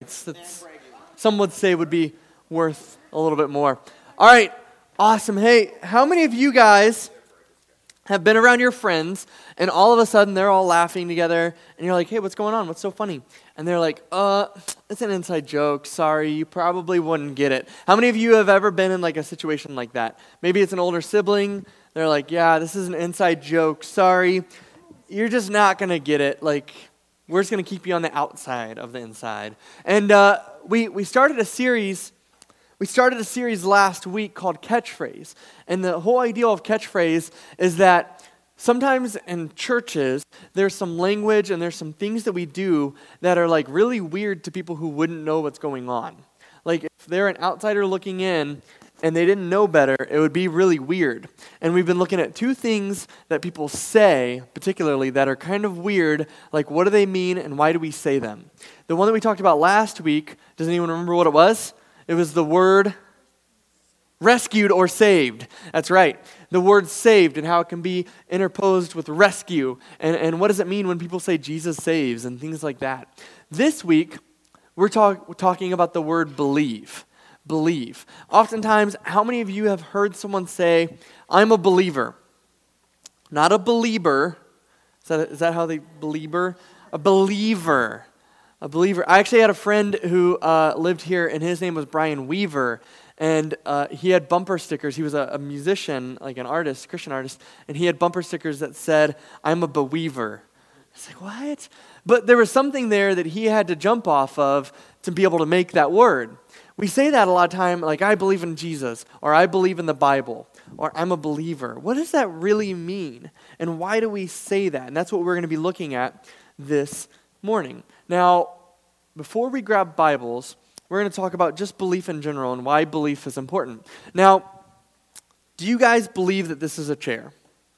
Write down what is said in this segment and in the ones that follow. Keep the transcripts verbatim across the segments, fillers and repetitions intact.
grades. That's, some would say would be worth a little bit more. All right, awesome. Hey, how many of you guys have been around your friends, and all of a sudden they're all laughing together, and you're like, hey, what's going on? What's so funny? And they're like, uh, it's an inside joke. Sorry, you probably wouldn't get it. How many of you have ever been in like a situation like that? Maybe it's an older sibling. They're like, yeah, this is an inside joke. Sorry, you're just not going to get it. Like, we're just going to keep you on the outside of the inside. And uh, we, we started a series We started a series last week called Catchphrase. And the whole idea of catchphrase is that sometimes in churches, there's some language and there's some things that we do that are like really weird to people who wouldn't know what's going on. Like if they're an outsider looking in and they didn't know better, it would be really weird. And we've been looking at two things that people say, particularly, that are kind of weird. Like, what do they mean and why do we say them? The one that we talked about last week, does anyone remember what it was? It was the word rescued or saved. That's right. The word saved and how it can be interposed with rescue. And, and what does it mean when people say Jesus saves and things like that. This week, we're, talk, we're talking about the word believe. Believe. Oftentimes, how many of you have heard someone say, I'm a believer? Not a believer. Is that, is that how they believer? A believer. A believer. I actually had a friend who uh, lived here, and his name was Brian Weaver, and uh, he had bumper stickers. He was a, a musician, like an artist, Christian artist, and he had bumper stickers that said, I'm a believer. It's like, what? But there was something there that he had to jump off of to be able to make that word. We say that a lot of time, like, I believe in Jesus, or I believe in the Bible, or I'm a believer. What does that really mean? And why do we say that? And that's what we're going to be looking at this morning. Now, before we grab Bibles, we're going to talk about just belief in general and why belief is important. Now, do you guys believe that this is a chair?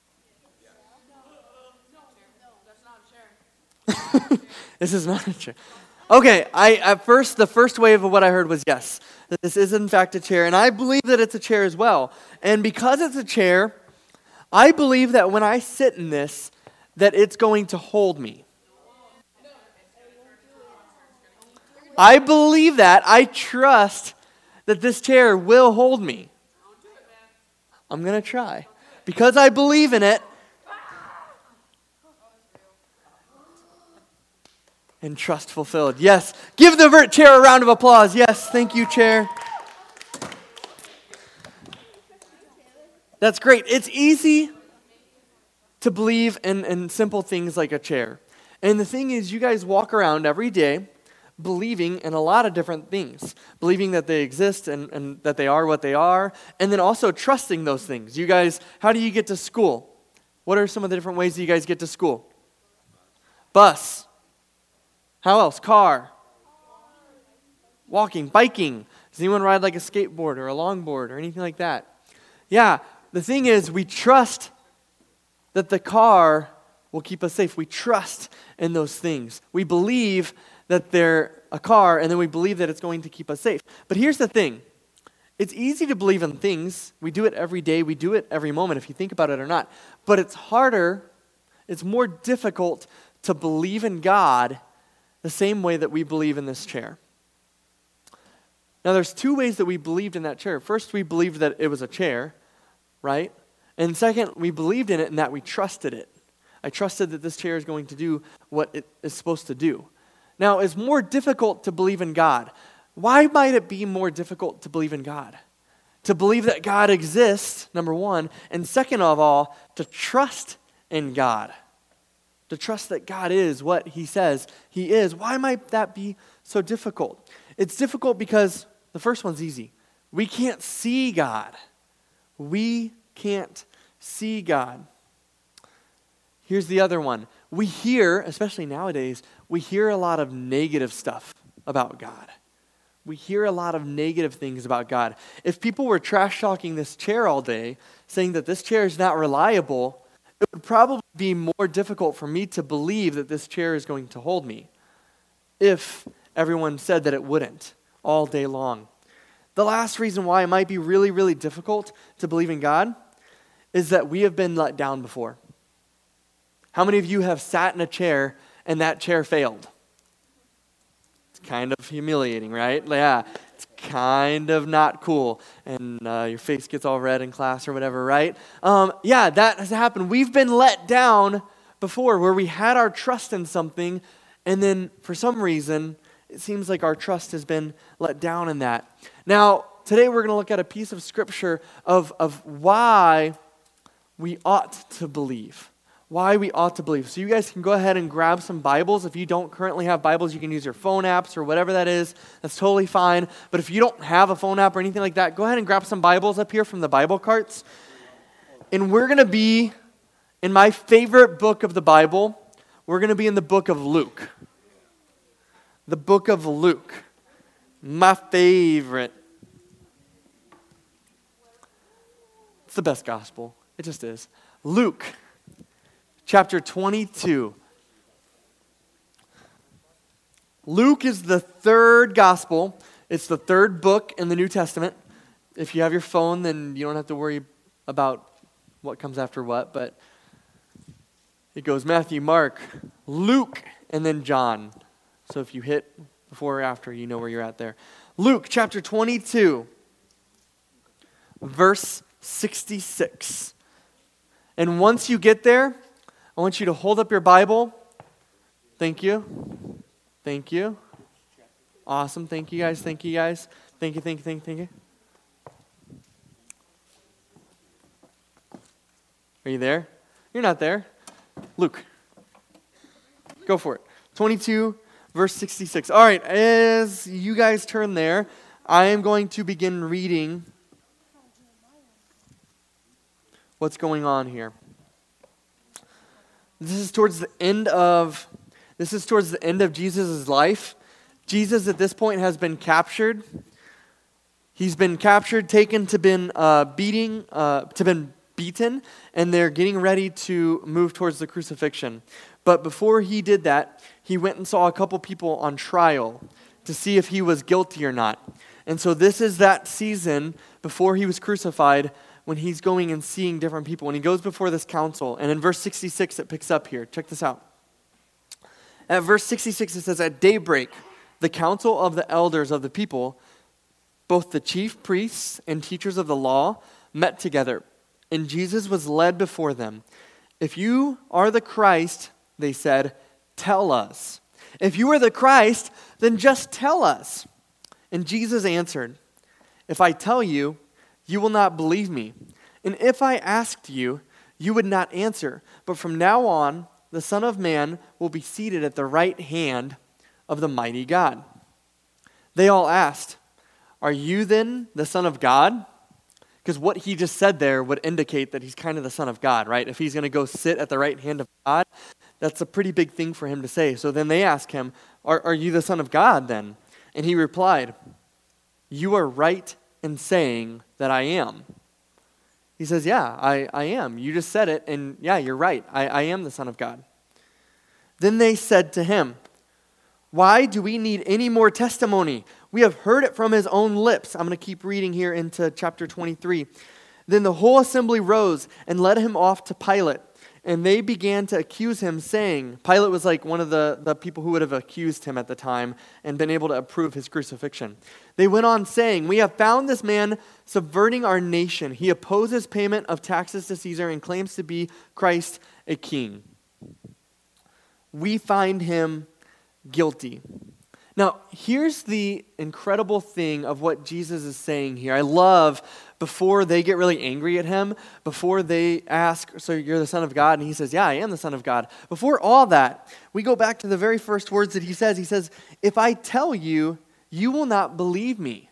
This is not a chair. Okay, I at first, the first wave of what I heard was yes, that this is in fact a chair, and I believe that it's a chair as well. And because it's a chair, I believe that when I sit in this, that it's going to hold me. I believe that. I trust that this chair will hold me. I'm going to try. Because I believe in it. And trust fulfilled. Yes. Give the chair a round of applause. Yes. Thank you, chair. That's great. It's easy to believe in, in simple things like a chair. And the thing is, you guys walk around every day believing in a lot of different things. Believing that they exist and, and that they are what they are. And then also trusting those things. You guys, how do you get to school? What are some of the different ways that you guys get to school? Bus. How else? Car. Walking. Biking. Does anyone ride like a skateboard or a longboard or anything like that? Yeah. The thing is, we trust that the car will keep us safe. We trust in those things. We believe that they're a car, and then we believe that it's going to keep us safe. But here's the thing. It's easy to believe in things. We do it every day. We do it every moment, if you think about it or not. But it's harder, it's more difficult to believe in God the same way that we believe in this chair. Now, there's two ways that we believed in that chair. First, we believed that it was a chair, right? And second, we believed in it and that we trusted it. I trusted that this chair is going to do what it is supposed to do. Now, it's more difficult to believe in God. Why might it be more difficult to believe in God? To believe that God exists, number one, and second of all, to trust in God. To trust that God is what He says He is. Why might that be so difficult? It's difficult because the first one's easy. We can't see God. We can't see God. Here's the other one. We hear, especially nowadays, we hear a lot of negative stuff about God. We hear a lot of negative things about God. If people were trash talking this chair all day, saying that this chair is not reliable, it would probably be more difficult for me to believe that this chair is going to hold me if everyone said that it wouldn't all day long. The last reason why it might be really, really difficult to believe in God is that we have been let down before. How many of you have sat in a chair and that chair failed? It's kind of humiliating, right? Yeah, it's kind of not cool. And uh, your face gets all red in class or whatever, right? Um, yeah, that has happened. We've been let down before where we had our trust in something, and then for some reason, it seems like our trust has been let down in that. Now, today we're going to look at a piece of scripture of, of why we ought to believe. Why we ought to believe. So you guys can go ahead and grab some Bibles. If you don't currently have Bibles, you can use your phone apps or whatever that is. That's totally fine. But if you don't have a phone app or anything like that, go ahead and grab some Bibles up here from the Bible carts. And we're going to be in my favorite book of the Bible. We're going to be in the book of Luke. The book of Luke. My favorite. It's the best gospel. It just is. Luke. Chapter twenty-two. Luke is the third gospel. It's the third book in the New Testament. If you have your phone, then you don't have to worry about what comes after what, but it goes Matthew, Mark, Luke, and then John. So if you hit before or after, you know where you're at there. Luke chapter twenty-two, verse sixty-six. And once you get there, I want you to hold up your Bible. Thank you. Thank you. Awesome. Thank you guys. Thank you guys. Thank you, thank you, thank you, thank you. Are you there? You're not there. Luke. Go for it. twenty-two, verse sixty-six. All right, as you guys turn there, I am going to begin reading what's going on here. This is towards the end of this is towards the end of Jesus' life. Jesus at this point has been captured. He's been captured, taken to been uh, beating, uh, to been beaten, and they're getting ready to move towards the crucifixion. But before he did that, he went and saw a couple people on trial to see if he was guilty or not. And so this is that season before he was crucified, when he's going and seeing different people. When he goes before this council, and in verse sixty-six it picks up here. Check this out. At verse sixty-six it says, "At daybreak, the council of the elders of the people, both the chief priests and teachers of the law, met together, and Jesus was led before them. 'If you are the Christ,' they said, 'tell us. If you are the Christ, then just tell us.' And Jesus answered, 'If I tell you, you will not believe me. And if I asked you, you would not answer. But from now on, the Son of Man will be seated at the right hand of the mighty God.' They all asked, 'Are you then the Son of God?'" Because what he just said there would indicate that he's kind of the Son of God, right? If he's going to go sit at the right hand of God, that's a pretty big thing for him to say. So then they ask him, are, are you the Son of God then? And he replied, "You are right in saying that I am." He says, yeah, I, I am. You just said it, and yeah, you're right. I, I am the Son of God. Then they said to him, "Why do we need any more testimony? We have heard it from his own lips." I'm going to keep reading here into chapter twenty-three. "Then the whole assembly rose and led him off to Pilate. And they began to accuse him, saying," Pilate was like one of the, the people who would have accused him at the time and been able to approve his crucifixion. They went on saying, "We have found this man subverting our nation. He opposes payment of taxes to Caesar and claims to be Christ, a king. We find him guilty." Now, here's the incredible thing of what Jesus is saying here. I love before they get really angry at him, before they ask, "So you're the Son of God?" And he says, "Yeah, I am the Son of God." Before all that, we go back to the very first words that he says. He says, "If I tell you, you will not believe me.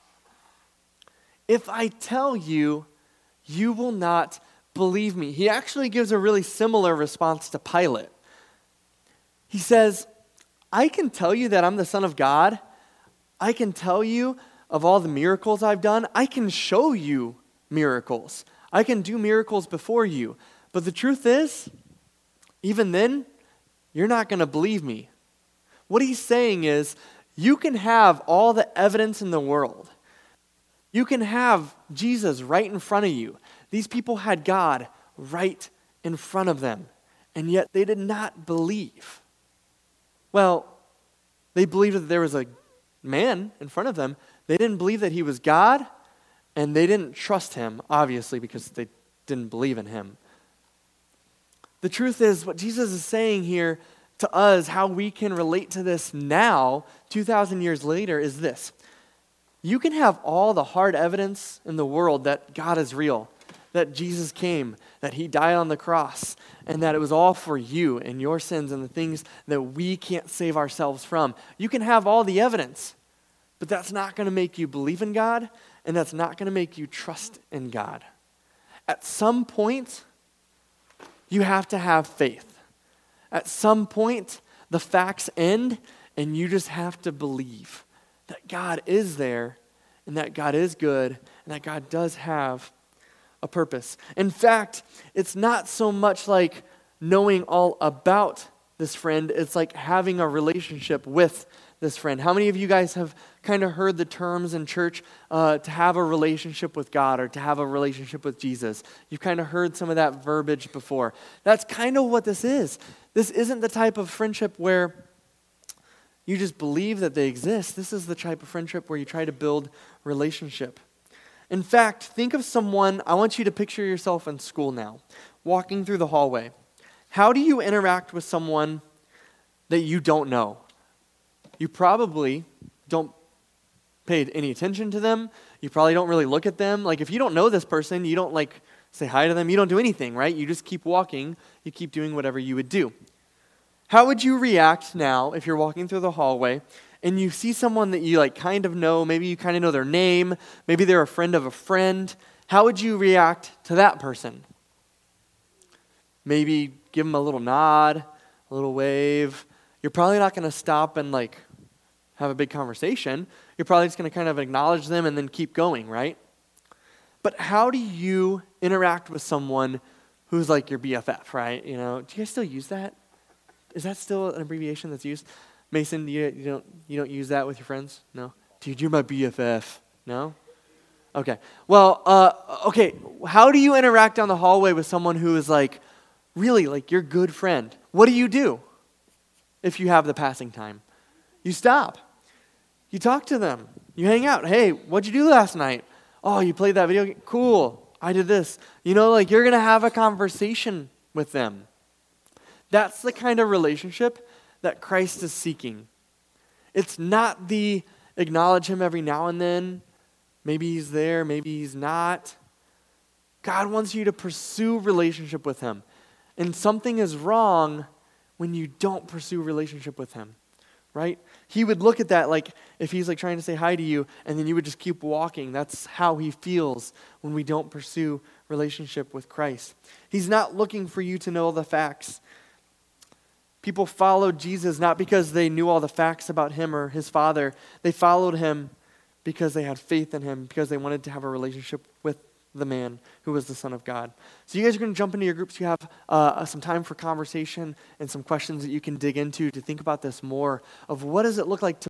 If I tell you, you will not believe me." He actually gives a really similar response to Pilate. He says, I can tell you that I'm the Son of God. I can tell you of all the miracles I've done. I can show you miracles. I can do miracles before you. But the truth is, even then, you're not going to believe me. What he's saying is, you can have all the evidence in the world. You can have Jesus right in front of you. These people had God right in front of them, and yet they did not believe. Well, They believed that there was a man in front of them. They didn't believe that he was God, and they didn't trust him, obviously, because they didn't believe in him. The truth is, what Jesus is saying here to us, how we can relate to this now, two thousand years later, is this. You can have all the hard evidence in the world that God is real, that Jesus came, that he died on the cross, and that it was all for you and your sins and the things that we can't save ourselves from. You can have all the evidence, but that's not going to make you believe in God, and that's not going to make you trust in God. At some point, you have to have faith. At some point, the facts end, and you just have to believe that God is there, and that God is good, and that God does have a purpose. In fact, it's not so much like knowing all about this friend, it's like having a relationship with this friend. How many of you guys have kind of heard the terms in church uh, to have a relationship with God or to have a relationship with Jesus? You've kind of heard some of that verbiage before. That's kind of what this is. This isn't the type of friendship where you just believe that they exist. This is the type of friendship where you try to build relationship. In fact, think of someone, I want you to picture yourself in school now, walking through the hallway. How do you interact with someone that you don't know? You probably don't pay any attention to them. You probably don't really look at them. Like if you don't know this person, you don't like say hi to them. You don't do anything, right? You just keep walking. You keep doing whatever you would do. How would you react now if you're walking through the hallway and you see someone that you like kind of know, maybe you kind of know their name, maybe they're a friend of a friend? How would you react to that person? Maybe give them a little nod, a little wave. You're probably not going to stop and like have a big conversation. You're probably just going to kind of acknowledge them and then keep going, right? But how do you interact with someone who's like your B F F, right? You know, do you guys still use that? Is that still an abbreviation that's used? Mason, you, you don't you don't use that with your friends? No? Dude, you're my B F F. No? Okay. Well, uh, okay, how do you interact down the hallway with someone who is like, really, like your good friend? What do you do if you have the passing time? You stop. You talk to them. You hang out. Hey, what'd you do last night? Oh, you played that video game? Cool. I did this. You know, like you're going to have a conversation with them. That's the kind of relationship that Christ is seeking. It's not the acknowledge him every now and then. Maybe he's there, maybe he's not. God wants you to pursue relationship with him. And something is wrong when you don't pursue relationship with him, right? He would look at that like if he's like trying to say hi to you and then you would just keep walking. That's how he feels when we don't pursue relationship with Christ. He's not looking for you to know the facts. People followed Jesus not because they knew all the facts about him or his Father. They followed him because they had faith in him, because they wanted to have a relationship with the man who was the Son of God. So you guys are going to jump into your groups. You have uh, some time for conversation and some questions that you can dig into to think about this more of what does it look like to